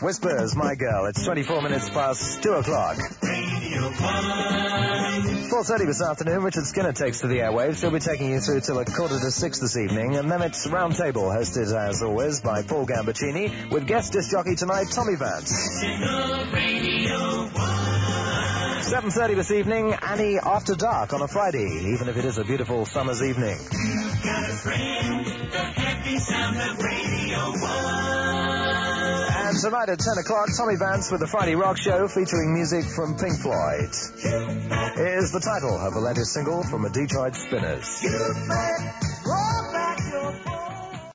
Whispers, My Girl. It's 24 minutes past 2 o'clock. 4:30 this afternoon, Richard Skinner takes to the airwaves. He'll be taking you through till 5:45 this evening. And then it's Round Table, hosted as always by Paul Gambaccini, with guest disc jockey tonight, Tommy Vance. 7:30 this evening, Annie After Dark on a Friday, even if it is a beautiful summer's evening. You've got a friend, the happy sound of Radio 1. And tonight at 10 o'clock, Tommy Vance with the Friday Rock Show featuring music from Pink Floyd. Is the title of the latest single from the Detroit Spinners. You may walk